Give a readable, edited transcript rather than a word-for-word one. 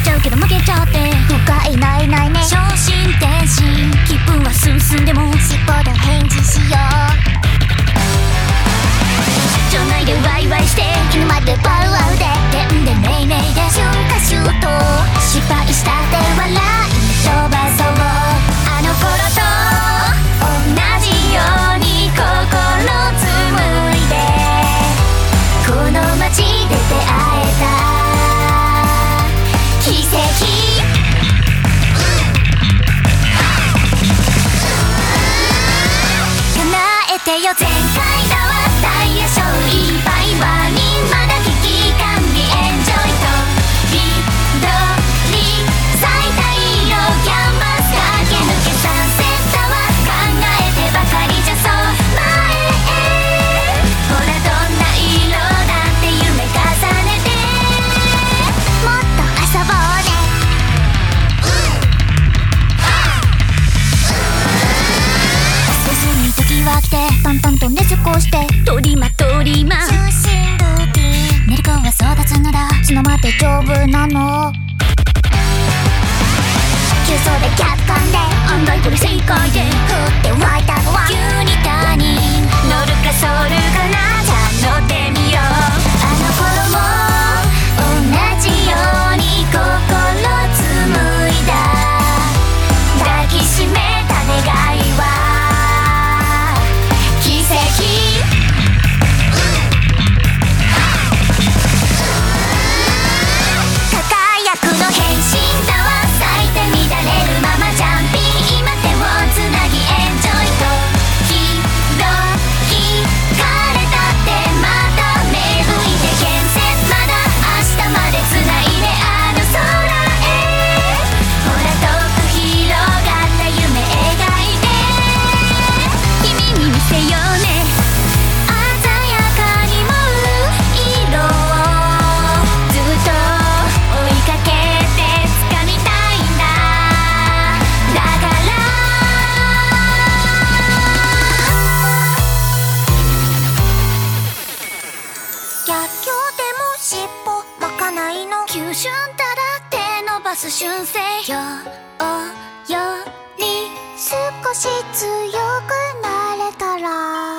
ちゃうけど負けちゃって不快ないないね昇進転身気分は進んでも尻尾で返事しよう場内でワイワイして犬までバウアウででんでめいめいで春夏秋冬失敗したって笑い飛ばそうあの頃と同じように心紡いでこの街で出会えた奇跡叶えてよ前回だわダイヤショーいっぱいワニまだ危機管理エンジョイと緑咲いた色キャンバス駆け抜けサンセットは考えてばかりじゃそう前へほらどんな色だって夢重ねてもっと遊ぼうね進む時は来て淡々と熱こして取りま取りま中心ルーティン寝る子は育つなら角まで丈夫なの急走で客観で案外これ正解で降って湧いたのは急に他人乗るかそるかなじゃあ乗ってみようあの頃も同じように心紡いだ抱きしめた願いは奇跡輝くの変身だわ咲いて乱れるままジャンピン今手をつなぎエンジョイとひどき枯れたってまた芽吹いて建設まだ明日までつないであの空へほら遠く広がった夢描いて君に見せようね鮮やかに舞う色をずっと追いかけて掴みたいんだだから逆境でも尻尾巻かないの急春たら手伸ばす春生よおより少し強くなれたら